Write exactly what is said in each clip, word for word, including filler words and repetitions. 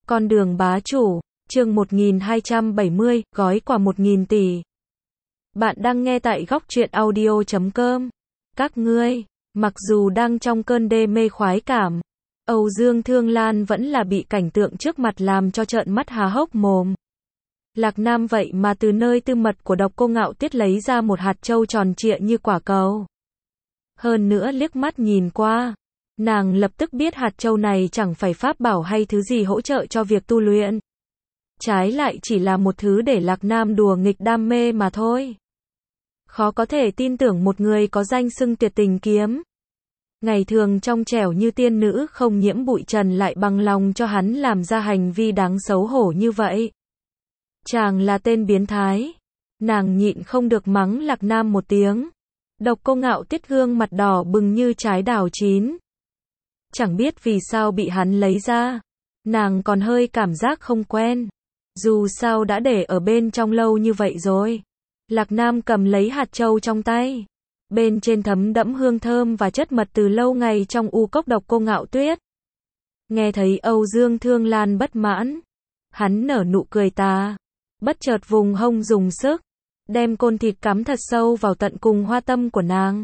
Con đường bá chủ, chương một nghìn hai trăm bảy mươi, gói quà một nghìn tỷ. Bạn đang nghe tại góc truyện audio chấm com. Các ngươi, mặc dù đang trong cơn đê mê khoái cảm, Âu Dương Thương Lan vẫn là bị cảnh tượng trước mặt làm cho trợn mắt há hốc mồm. Lạc Nam vậy mà từ nơi tư mật của Độc Cô Ngạo Tuyết lấy ra một hạt châu tròn trịa như quả cầu. Hơn nữa liếc mắt nhìn qua, nàng lập tức biết hạt châu này chẳng phải pháp bảo hay thứ gì hỗ trợ cho việc tu luyện. Trái lại chỉ là một thứ để Lạc Nam đùa nghịch đam mê mà thôi. Khó có thể tin tưởng một người có danh xưng tuyệt tình kiếm, ngày thường trong trẻo như tiên nữ không nhiễm bụi trần lại bằng lòng cho hắn làm ra hành vi đáng xấu hổ như vậy. Chàng là tên biến thái. Nàng nhịn không được mắng Lạc Nam một tiếng. Độc Cô Ngạo Tuyết gương mặt đỏ bừng như trái đào chín. Chẳng biết vì sao bị hắn lấy ra. Nàng còn hơi cảm giác không quen. Dù sao đã để ở bên trong lâu như vậy rồi. Lạc Nam cầm lấy hạt châu trong tay. Bên trên thấm đẫm hương thơm và chất mật từ lâu ngày trong u cốc Độc Cô Ngạo Tuyết. Nghe thấy Âu Dương Thương Lan bất mãn, hắn nở nụ cười tà, bất chợt vùng hông dùng sức, đem côn thịt cắm thật sâu vào tận cùng hoa tâm của nàng.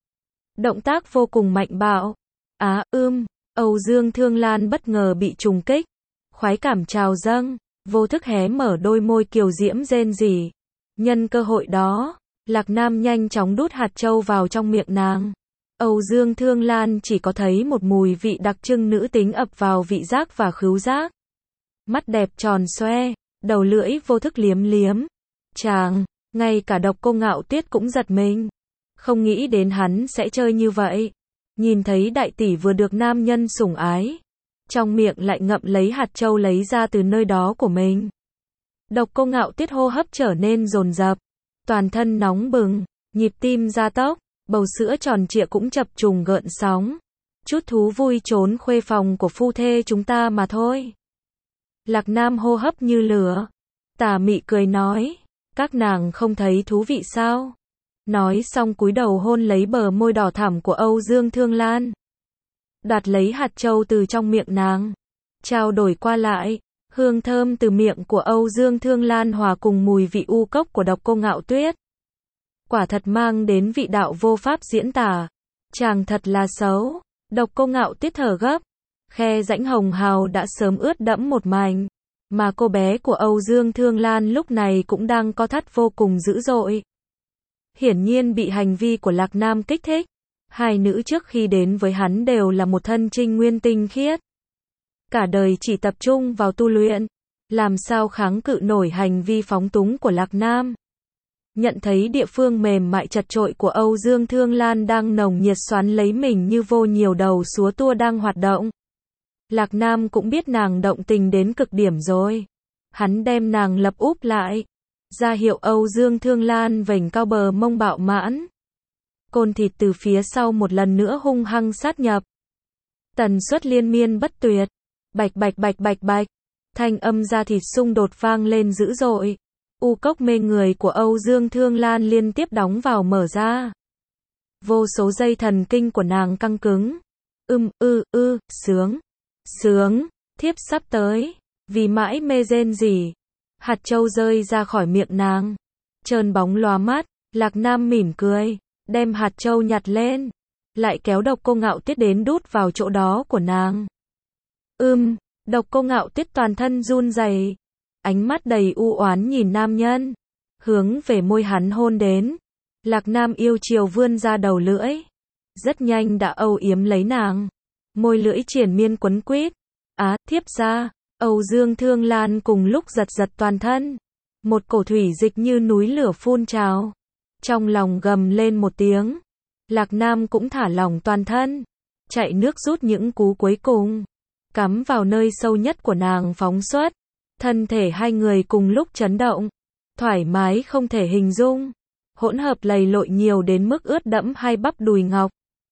Động tác vô cùng mạnh bạo. Á, ưm, Âu Dương Thương Lan bất ngờ bị trùng kích, khoái cảm trào dâng, vô thức hé mở đôi môi kiều diễm rên rỉ. Nhân cơ hội đó, Lạc Nam nhanh chóng đút hạt châu vào trong miệng nàng. Âu Dương Thương Lan chỉ có thấy một mùi vị đặc trưng nữ tính ập vào vị giác và khứu giác. Mắt đẹp tròn xoe, đầu lưỡi vô thức liếm liếm. Chàng, ngay cả Độc Cô Ngạo Tuyết cũng giật mình. Không nghĩ đến hắn sẽ chơi như vậy. Nhìn thấy đại tỷ vừa được nam nhân sủng ái, trong miệng lại ngậm lấy hạt châu lấy ra từ nơi đó của mình. Độc Cô Ngạo Tuyết hô hấp trở nên dồn dập, toàn thân nóng bừng, nhịp tim gia tốc, bầu sữa tròn trịa cũng chập trùng gợn sóng. Chút thú vui trốn khuê phòng của phu thê chúng ta mà thôi. Lạc Nam hô hấp như lửa, tà mị cười nói, các nàng không thấy thú vị sao? Nói xong cúi đầu hôn lấy bờ môi đỏ thẳm của Âu Dương Thương Lan. Đoạt lấy hạt châu từ trong miệng nàng. Trao đổi qua lại, hương thơm từ miệng của Âu Dương Thương Lan hòa cùng mùi vị u cốc của Độc Cô Ngạo Tuyết. Quả thật mang đến vị đạo vô pháp diễn tả. Chàng thật là xấu. Độc Cô Ngạo Tuyết thở gấp. Khe rãnh hồng hào đã sớm ướt đẫm một mảnh. Mà cô bé của Âu Dương Thương Lan lúc này cũng đang co thắt vô cùng dữ dội. Hiển nhiên bị hành vi của Lạc Nam kích thích. Hai nữ trước khi đến với hắn đều là một thân trinh nguyên tinh khiết. Cả đời chỉ tập trung vào tu luyện. Làm sao kháng cự nổi hành vi phóng túng của Lạc Nam. Nhận thấy địa phương mềm mại chật chội của Âu Dương Thương Lan đang nồng nhiệt xoắn lấy mình như vô nhiều đầu súa tua đang hoạt động. Lạc Nam cũng biết nàng động tình đến cực điểm rồi. Hắn đem nàng lập úp lại. Ra hiệu Âu Dương Thương Lan vểnh cao bờ mông bạo mãn. Côn thịt từ phía sau một lần nữa hung hăng sát nhập. Tần suất liên miên bất tuyệt. Bạch bạch bạch bạch bạch. Thanh âm da thịt xung đột vang lên dữ dội. U cốc mê người của Âu Dương Thương Lan liên tiếp đóng vào mở ra. Vô số dây thần kinh của nàng căng cứng. Ưm ư ư, sướng. Sướng, thiếp sắp tới. Vì mãi mê rên rỉ. Hạt châu rơi ra khỏi miệng nàng. Trơn bóng lóa mắt, Lạc Nam mỉm cười, đem hạt châu nhặt lên. Lại kéo Độc Cô Ngạo Tuyết đến đút vào chỗ đó của nàng. Ưm, Độc Cô Ngạo Tuyết toàn thân run rẩy, ánh mắt đầy u oán nhìn nam nhân. Hướng về môi hắn hôn đến. Lạc Nam yêu chiều vươn ra đầu lưỡi. Rất nhanh đã âu yếm lấy nàng. Môi lưỡi triền miên quấn quýt. Á, thiếp ra. Âu Dương Thương Lan cùng lúc giật giật toàn thân. Một cổ thủy dịch như núi lửa phun trào. Trong lòng gầm lên một tiếng. Lạc Nam cũng thả lỏng toàn thân. Chạy nước rút những cú cuối cùng. Cắm vào nơi sâu nhất của nàng phóng xuất. Thân thể hai người cùng lúc chấn động. Thoải mái không thể hình dung. Hỗn hợp lầy lội nhiều đến mức ướt đẫm hai bắp đùi ngọc.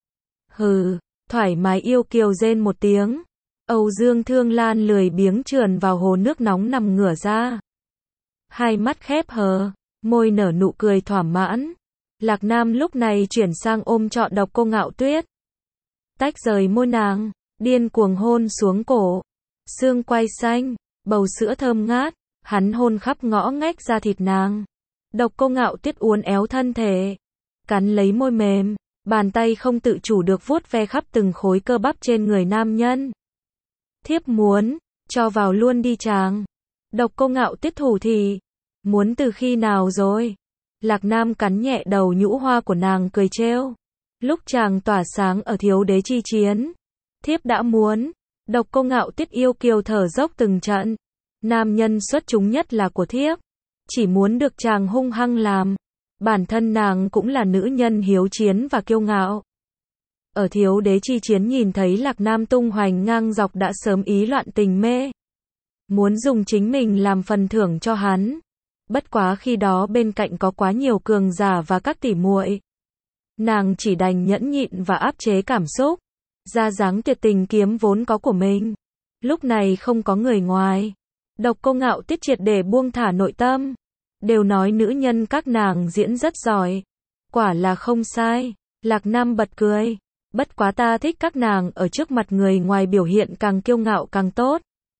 Hừ, thoải mái yêu kiều rên một tiếng. Âu Dương Thương Lan lười biếng trườn vào hồ nước nóng nằm ngửa ra. Hai mắt khép hờ, môi nở nụ cười thỏa mãn. Lạc Nam lúc này chuyển sang ôm trọn Độc Cô Ngạo Tuyết. Tách rời môi nàng, điên cuồng hôn xuống cổ. Xương quai xanh, bầu sữa thơm ngát, hắn hôn khắp ngõ ngách da thịt nàng. Độc Cô Ngạo Tuyết uốn éo thân thể, cắn lấy môi mềm, bàn tay không tự chủ được vuốt ve khắp từng khối cơ bắp trên người nam nhân. Thiếp muốn, cho vào luôn đi chàng. Độc Cô Ngạo Tuyết thủ thì, muốn từ khi nào rồi? Lạc Nam cắn nhẹ đầu nhũ hoa của nàng cười trêu. Lúc chàng tỏa sáng ở Thiếu Đế chi chiến, thiếp đã muốn. Độc Cô Ngạo Tuyết yêu kiều thở dốc từng trận. Nam nhân xuất chúng nhất là của thiếp, chỉ muốn được chàng hung hăng làm. Bản thân nàng cũng là nữ nhân hiếu chiến và kiêu ngạo. Ở Thiếu Đế chi chiến nhìn thấy Lạc Nam tung hoành ngang dọc đã sớm ý loạn tình mê. Muốn dùng chính mình làm phần thưởng cho hắn. Bất quá khi đó bên cạnh có quá nhiều cường giả và các tỷ muội. Nàng chỉ đành nhẫn nhịn và áp chế cảm xúc. Ra dáng tuyệt tình kiếm vốn có của mình. Lúc này không có người ngoài. Độc Cô Ngạo Tuyết triệt để buông thả nội tâm. Đều nói nữ nhân các nàng diễn rất giỏi. Quả là không sai. Lạc Nam bật cười. Bất quá ta thích các nàng ở trước mặt người ngoài biểu hiện càng kiêu ngạo càng tốt.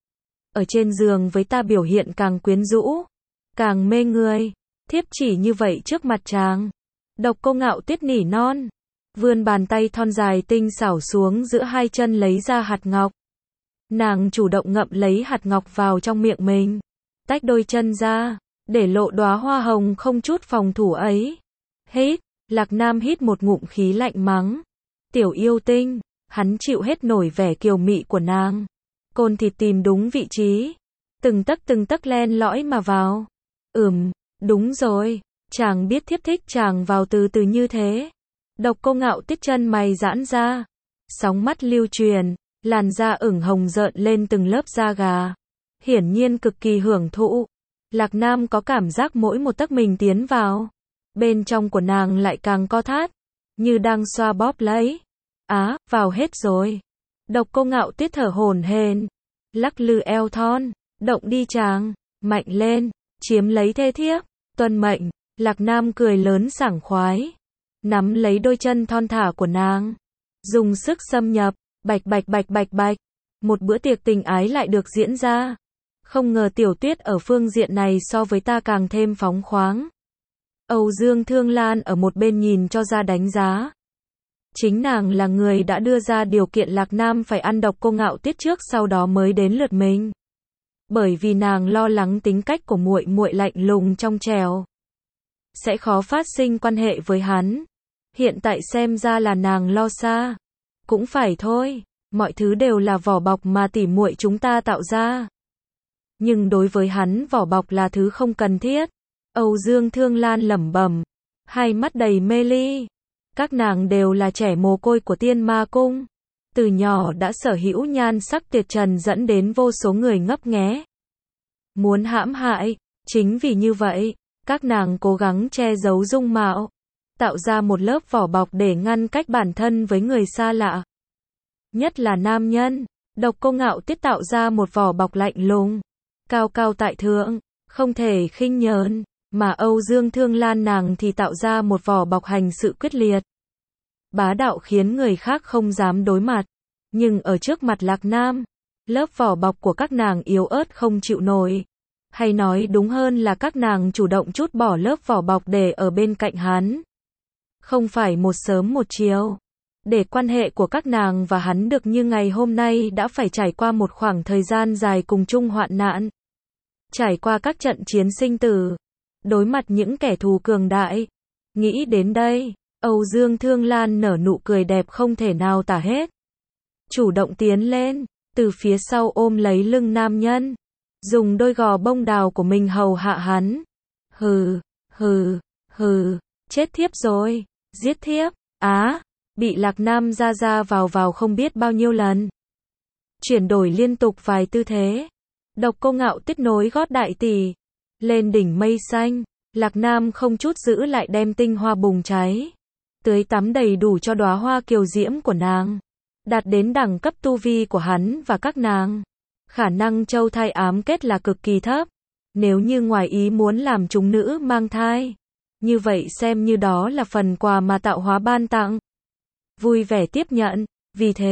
Ở trên giường với ta biểu hiện càng quyến rũ, càng mê người. Thiếp chỉ như vậy trước mặt chàng. Độc Cô Ngạo Tuyết nỉ non, vươn bàn tay thon dài tinh xảo xuống giữa hai chân lấy ra hạt ngọc. Nàng chủ động ngậm lấy hạt ngọc vào trong miệng mình, tách đôi chân ra, để lộ đóa hoa hồng không chút phòng thủ ấy. Hít, Lạc Nam hít một ngụm khí lạnh mắng. Tiểu yêu tinh, hắn chịu hết nổi vẻ kiều mị của nàng. Côn thịt tìm đúng vị trí, từng tấc từng tấc len lõi mà vào. Ừm, đúng rồi, chàng biết thiếp thích chàng vào từ từ như thế. Độc Cô Ngạo Tuyết chân mày giãn ra, sóng mắt lưu truyền, làn da ửng hồng rợn lên từng lớp da gà. Hiển nhiên cực kỳ hưởng thụ. Lạc Nam có cảm giác mỗi một tấc mình tiến vào, bên trong của nàng lại càng co thắt, như đang xoa bóp lấy. Á, vào hết rồi. Độc Cô Ngạo Tuyết thở hổn hển, lắc lư eo thon, động đi chàng, mạnh lên, chiếm lấy thê thiếp, tuân mệnh. Lạc Nam cười lớn sảng khoái, nắm lấy đôi chân thon thả của nàng, dùng sức xâm nhập, bạch bạch bạch bạch bạch. Một bữa tiệc tình ái lại được diễn ra. Không ngờ Tiểu Tuyết ở phương diện này so với ta càng thêm phóng khoáng. Âu Dương Thương Lan ở một bên nhìn cho ra đánh giá. Chính nàng là người đã đưa ra điều kiện Lạc Nam phải ăn Độc Cô Ngạo Tuyết trước sau đó mới đến lượt mình. Bởi vì nàng lo lắng tính cách của muội muội lạnh lùng trong trẻo, sẽ khó phát sinh quan hệ với hắn. Hiện tại xem ra là nàng lo xa. Cũng phải thôi, mọi thứ đều là vỏ bọc mà tỉ muội chúng ta tạo ra. Nhưng đối với hắn vỏ bọc là thứ không cần thiết. Âu Dương Thương Lan lẩm bẩm, hai mắt đầy mê ly. Các nàng đều là trẻ mồ côi của Tiên Ma Cung, từ nhỏ đã sở hữu nhan sắc tuyệt trần dẫn đến vô số người ngấp nghé, muốn hãm hại. Chính vì như vậy, các nàng cố gắng che giấu dung mạo, tạo ra một lớp vỏ bọc để ngăn cách bản thân với người xa lạ. Nhất là nam nhân. Độc Cô Ngạo Tuyết tạo ra một vỏ bọc lạnh lùng, cao cao tại thượng, không thể khinh nhờn. Mà Âu Dương Thương Lan nàng thì tạo ra một vỏ bọc hành sự quyết liệt, bá đạo khiến người khác không dám đối mặt. Nhưng ở trước mặt Lạc Nam, lớp vỏ bọc của các nàng yếu ớt không chịu nổi. Hay nói đúng hơn là các nàng chủ động trút bỏ lớp vỏ bọc để ở bên cạnh hắn. Không phải một sớm một chiều. Để quan hệ của các nàng và hắn được như ngày hôm nay đã phải trải qua một khoảng thời gian dài cùng chung hoạn nạn. Trải qua các trận chiến sinh tử, đối mặt những kẻ thù cường đại. Nghĩ đến đây, Âu Dương Thương Lan nở nụ cười đẹp không thể nào tả hết. Chủ động tiến lên, từ phía sau ôm lấy lưng nam nhân, dùng đôi gò bông đào của mình hầu hạ hắn. Hừ, hừ, hừ, chết thiếp rồi, giết thiếp. Á, bị Lạc Nam ra ra vào vào không biết bao nhiêu lần. Chuyển đổi liên tục vài tư thế. Độc Cô Ngạo Tuyết nối gót đại tỷ, lên đỉnh mây xanh. Lạc Nam không chút giữ lại đem tinh hoa bùng cháy, tưới tắm đầy đủ cho đóa hoa kiều diễm của nàng, đạt đến đẳng cấp tu vi của hắn và các nàng. Khả năng châu thai ám kết là cực kỳ thấp. Nếu như ngoài ý muốn làm chúng nữ mang thai, như vậy xem như đó là phần quà mà tạo hóa ban tặng. Vui vẻ tiếp nhận. Vì thế,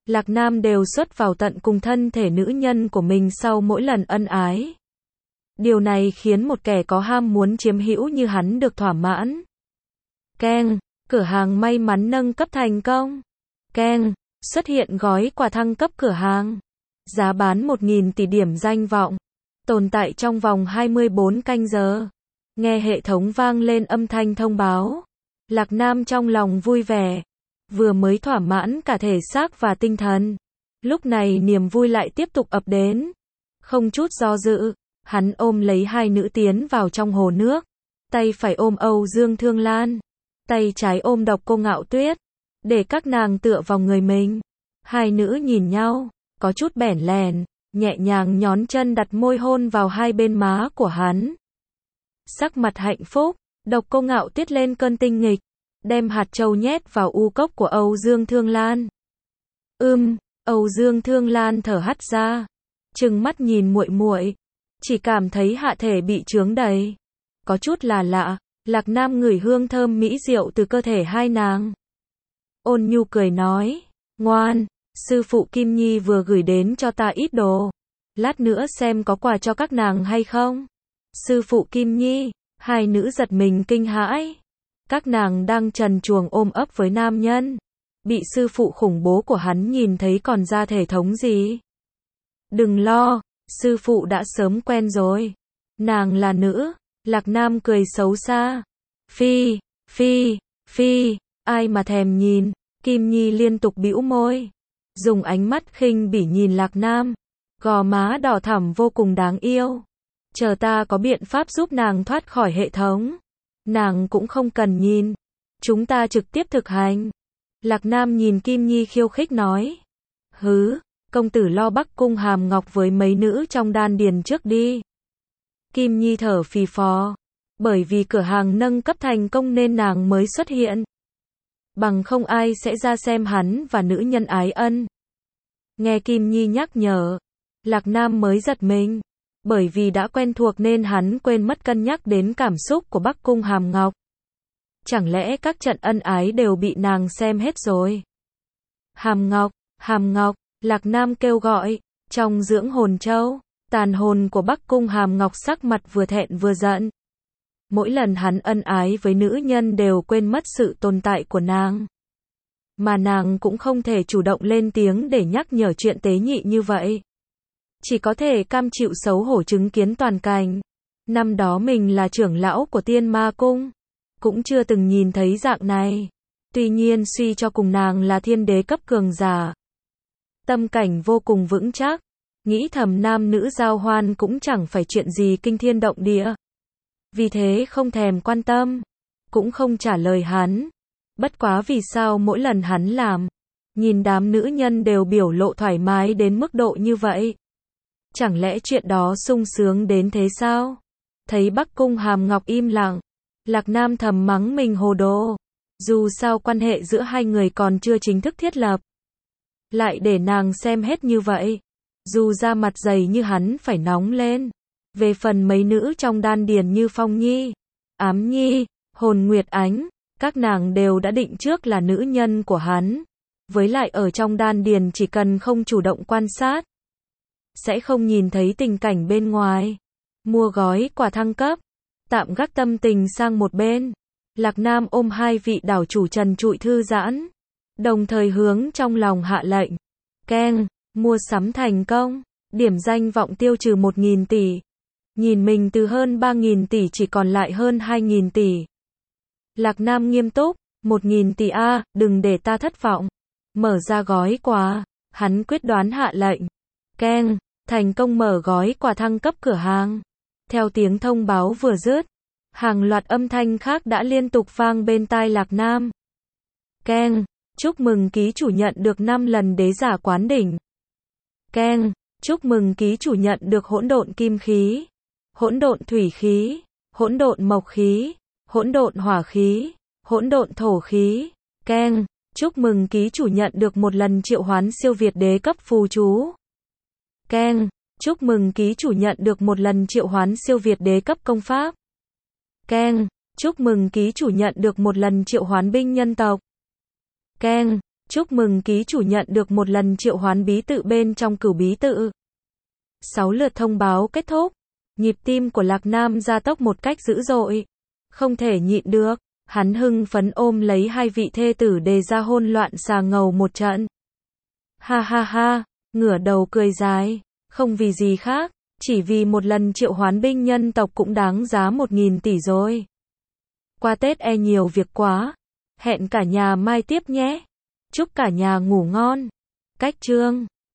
Lạc Nam đều xuất vào tận cùng thân thể nữ nhân của mình sau mỗi lần ân ái. Điều này khiến một kẻ có ham muốn chiếm hữu như hắn được thỏa mãn. Keng, cửa hàng may mắn nâng cấp thành công. Keng, xuất hiện gói quà thăng cấp cửa hàng. Giá bán một nghìn tỷ điểm danh vọng. Tồn tại trong vòng hai mươi bốn canh giờ. Nghe hệ thống vang lên âm thanh thông báo. Lạc Nam trong lòng vui vẻ. Vừa mới thỏa mãn cả thể xác và tinh thần. Lúc này niềm vui lại tiếp tục ập đến. Không chút do dự, hắn ôm lấy hai nữ tiến vào trong hồ nước. Tay phải ôm Âu Dương Thương Lan. Tay trái ôm Độc Cô Ngạo Tuyết. Để các nàng tựa vào người mình. Hai nữ nhìn nhau, có chút bẽn lèn, nhẹ nhàng nhón chân đặt môi hôn vào hai bên má của hắn. Sắc mặt hạnh phúc, Độc Cô Ngạo Tuyết lên cơn tinh nghịch, đem hạt châu nhét vào u cốc của Âu Dương Thương Lan. Ưm, Âu Dương Thương Lan thở hắt ra, trừng mắt nhìn muội muội, chỉ cảm thấy hạ thể bị chướng đầy. Có chút là lạ, Lạc Nam ngửi hương thơm mỹ diệu từ cơ thể hai nàng. Ôn nhu cười nói, ngoan, sư phụ Kim Nhi vừa gửi đến cho ta ít đồ. Lát nữa xem có quà cho các nàng hay không. Sư phụ Kim Nhi, hai nữ giật mình kinh hãi. Các nàng đang trần truồng ôm ấp với nam nhân. Bị sư phụ khủng bố của hắn nhìn thấy còn ra thể thống gì. Đừng lo, sư phụ đã sớm quen rồi. Nàng là nữ. Lạc Nam cười xấu xa. Phi, phi, phi, ai mà thèm nhìn. Kim Nhi liên tục bĩu môi. Dùng ánh mắt khinh bỉ nhìn Lạc Nam. Gò má đỏ thẳm vô cùng đáng yêu. Chờ ta có biện pháp giúp nàng thoát khỏi hệ thống. Nàng cũng không cần nhìn. Chúng ta trực tiếp thực hành. Lạc Nam nhìn Kim Nhi khiêu khích nói. Hứ, công tử lo Bắc Cung Hàm Ngọc với mấy nữ trong đan điền trước đi. Kim Nhi thở phì phò. Bởi vì cửa hàng nâng cấp thành công nên nàng mới xuất hiện. Bằng không ai sẽ ra xem hắn và nữ nhân ái ân. Nghe Kim Nhi nhắc nhở, Lạc Nam mới giật mình. Bởi vì đã quen thuộc nên hắn quên mất cân nhắc đến cảm xúc của Bắc Cung Hàm Ngọc. Chẳng lẽ các trận ân ái đều bị nàng xem hết rồi? Hàm Ngọc, Hàm Ngọc, Lạc Nam kêu gọi, trong dưỡng hồn châu, tàn hồn của Bắc Cung Hàm Ngọc sắc mặt vừa thẹn vừa giận. Mỗi lần hắn ân ái với nữ nhân đều quên mất sự tồn tại của nàng. Mà nàng cũng không thể chủ động lên tiếng để nhắc nhở chuyện tế nhị như vậy. Chỉ có thể cam chịu xấu hổ chứng kiến toàn cảnh. Năm đó mình là trưởng lão của Tiên Ma Cung. Cũng chưa từng nhìn thấy dạng này. Tuy nhiên suy cho cùng nàng là thiên đế cấp cường giả. Tâm cảnh vô cùng vững chắc. Nghĩ thầm nam nữ giao hoan cũng chẳng phải chuyện gì kinh thiên động địa. Vì thế không thèm quan tâm. Cũng không trả lời hắn. Bất quá vì sao mỗi lần hắn làm. Nhìn đám nữ nhân đều biểu lộ thoải mái đến mức độ như vậy. Chẳng lẽ chuyện đó sung sướng đến thế sao? Thấy Bắc Cung Hàm Ngọc im lặng. Lạc Nam thầm mắng mình hồ đồ. Dù sao quan hệ giữa hai người còn chưa chính thức thiết lập. Lại để nàng xem hết như vậy. Dù da mặt dày như hắn phải nóng lên. Về phần mấy nữ trong đan điền như Phong Nhi, Ám Nhi, Hồn Nguyệt Ánh, các nàng đều đã định trước là nữ nhân của hắn. Với lại ở trong đan điền chỉ cần không chủ động quan sát, sẽ không nhìn thấy tình cảnh bên ngoài. Mua gói quà thăng cấp, tạm gác tâm tình sang một bên. Lạc Nam ôm hai vị đảo chủ trần trụi thư giãn, đồng thời hướng trong lòng hạ lệnh. Keng, mua sắm thành công, điểm danh vọng tiêu trừ một nghìn tỷ. Nhìn mình từ hơn ba nghìn tỷ chỉ còn lại hơn hai nghìn tỷ. Lạc Nam nghiêm túc, một nghìn tỷ a, à, đừng để ta thất vọng. Mở ra gói quà, hắn quyết đoán hạ lệnh. Keng, thành công mở gói quà thăng cấp cửa hàng. Theo tiếng thông báo vừa dứt, hàng loạt âm thanh khác đã liên tục vang bên tai Lạc Nam. Keng, chúc mừng ký chủ nhận được năm lần đế giả quán đỉnh. Keng, chúc mừng ký chủ nhận được hỗn độn kim khí, hỗn độn thủy khí, hỗn độn mộc khí, hỗn độn hỏa khí, hỗn độn thổ khí. Keng, chúc mừng ký chủ nhận được một lần triệu hoán siêu việt đế cấp phù chú. Keng, chúc mừng ký chủ nhận được một lần triệu hoán siêu việt đế cấp công pháp. Keng, chúc mừng ký chủ nhận được một lần triệu hoán binh nhân tộc. Keng, Chúc mừng ký chủ nhận được một lần triệu hoán bí tự bên trong cửu bí tự. Sáu lượt thông báo kết thúc. Nhịp tim của Lạc Nam gia tốc một cách dữ dội. Không thể nhịn được. Hắn hưng phấn ôm lấy hai vị thê tử đề ra hôn loạn xà ngầu một trận. Ha ha ha, ngửa đầu cười dài. Không vì gì khác, chỉ vì một lần triệu hoán binh nhân tộc cũng đáng giá một nghìn tỷ rồi. Qua Tết e nhiều việc quá. Hẹn cả nhà mai tiếp nhé. Chúc cả nhà ngủ ngon. Cách chương